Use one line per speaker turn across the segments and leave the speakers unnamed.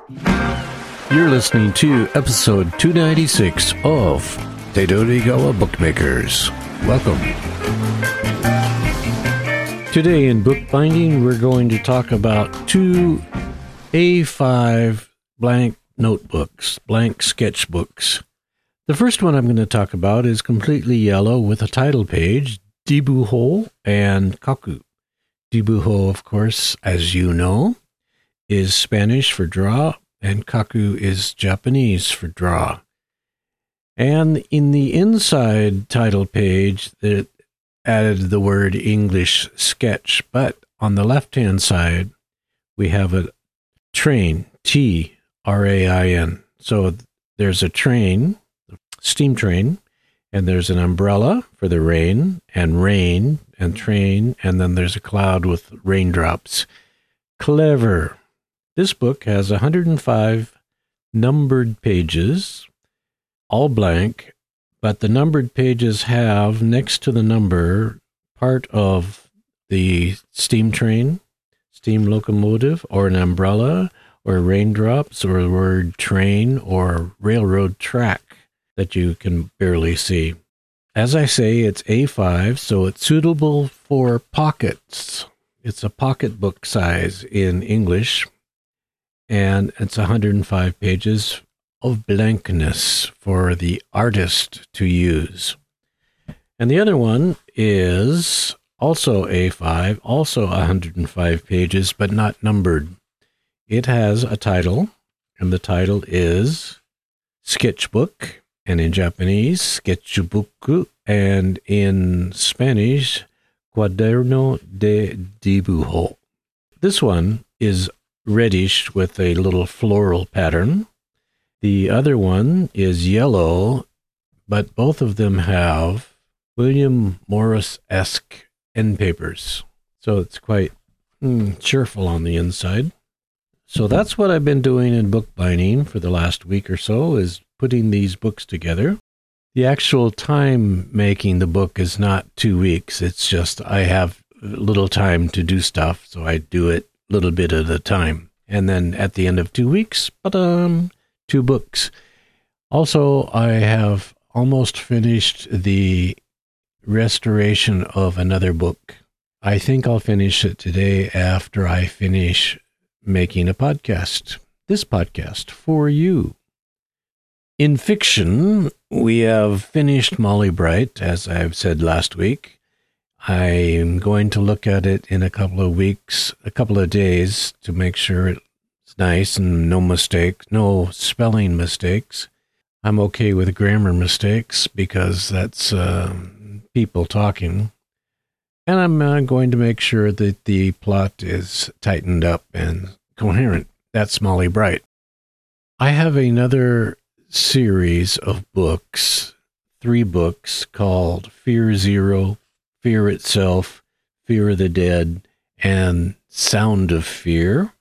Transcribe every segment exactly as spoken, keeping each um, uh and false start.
You're listening to episode two ninety-six of Teidorigawa Bookmakers. Welcome. Today in bookbinding, we're going to talk about two A five blank notebooks, blank sketchbooks. The first one I'm going to talk about is completely yellow with a title page, Dibuho and Kaku. Dibuho, of course, as you know, is Spanish for draw, and Kaku is Japanese for draw. And in the inside title page, it added the word English sketch, but on the left-hand side, we have a train, T R A I N. So there's a train, steam train, and there's an umbrella for the rain, and rain, and train, and then there's a cloud with raindrops. Clever. This book has one hundred five numbered pages, all blank, but the numbered pages have, next to the number, part of the steam train, steam locomotive, or an umbrella, or raindrops, or the word train, or railroad track that you can barely see. As I say, it's A five, so it's suitable for pockets. It's a pocketbook size in English, and it's one hundred five pages of blankness for the artist to use. And the other one is also A five, also one hundred five pages, but not numbered. It has a title, and the title is Sketchbook, and in Japanese, Sketchbook, and in Spanish, Cuaderno de Dibujo. This one is reddish with a little floral pattern. The other one is yellow, but both of them have William Morris-esque end papers. So it's quite mm, cheerful on the inside. So that's what I've been doing in bookbinding for the last week or so, is putting these books together. The actual time making the book is not two weeks. It's just I have little time to do stuff, so I do it a little bit at a time. And then at the end of two weeks, um, two books. Also, I have almost finished the restoration of another book. I think I'll finish it today after I finish making a podcast, this podcast for you. In fiction, we have finished Molly Bright, as I've said last week. I'm going to look at it in a couple of weeks, a couple of days, to make sure it's nice and no mistakes, no spelling mistakes. I'm okay with grammar mistakes because that's uh, people talking. And I'm uh, going to make sure that the plot is tightened up and coherent. That's Molly Bright. I have another series of books, three books called Fear Zero, Fear Itself, Fear of the Dead, and Sound of Fear.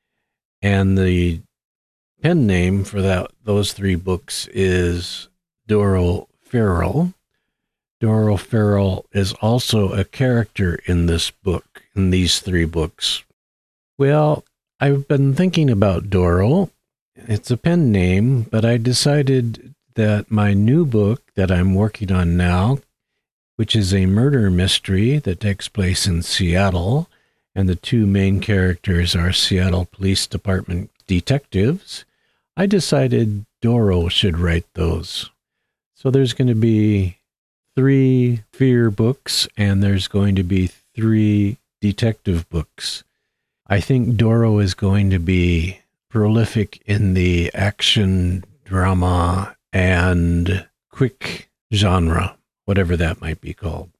And the pen name for that those three books is Doro Farrell. Doro Farrell is also a character in this book, in these three books. Well, I've been thinking about Doro. It's a pen name, but I decided that my new book that I'm working on now, which is a murder mystery that takes place in Seattle, and the two main characters are Seattle Police Department detectives, I decided Doro should write those. So there's going to be three fear books, and there's going to be three detective books. I think Doro is going to be prolific in the action, drama, and quick genre, whatever that might be called.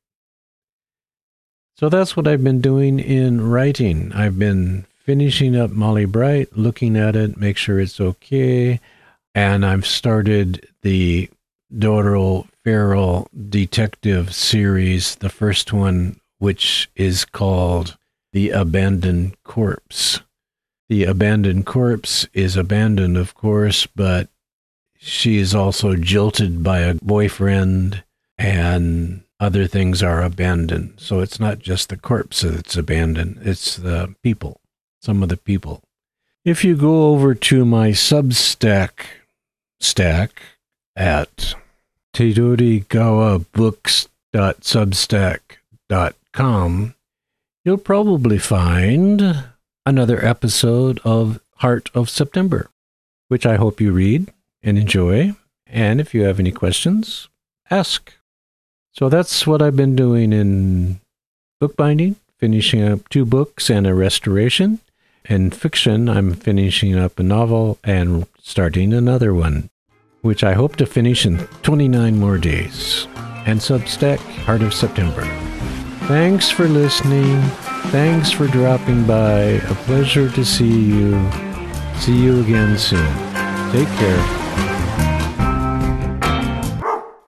So that's what I've been doing in writing. I've been finishing up Molly Bright, looking at it, make sure it's okay, and I've started the Doro Farrell detective series, the first one, which is called The Abandoned Corpse. The abandoned corpse is abandoned, of course, but she is also jilted by a boyfriend, and other things are abandoned. So it's not just the corpse that's abandoned, it's the people, some of the people. If you go over to my Substack stack at tedorigawabooks dot substack dot com, you'll probably find another episode of Heart of September, which I hope you read and enjoy. And if you have any questions, ask. So that's what I've been doing in bookbinding, finishing up two books and a restoration. In fiction, I'm finishing up a novel and starting another one, which I hope to finish in twenty-nine more days. And Substack, Heart of September. Thanks for listening. Thanks for dropping by. A pleasure to see you. See you again soon. Take care.